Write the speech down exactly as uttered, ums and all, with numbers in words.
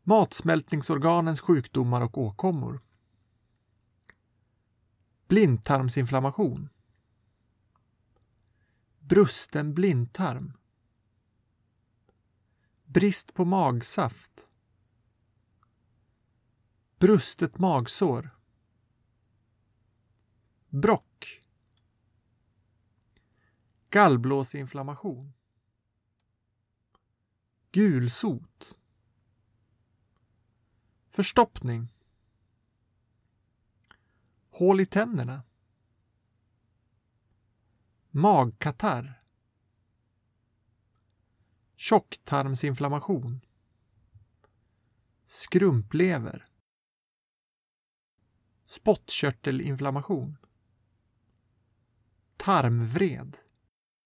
Matsmältningsorganens sjukdomar och åkommor. Blindtarmsinflammation. Brusten blindtarm. Brist på magsaft. Brustet magsår. Brock. Gallblåsinflammation. Gulsot. Förstoppning. Hål i tänderna. Magkatarr. Tjocktarmsinflammation. Skrumplever. Spottkörtelinflammation. Tarmvred.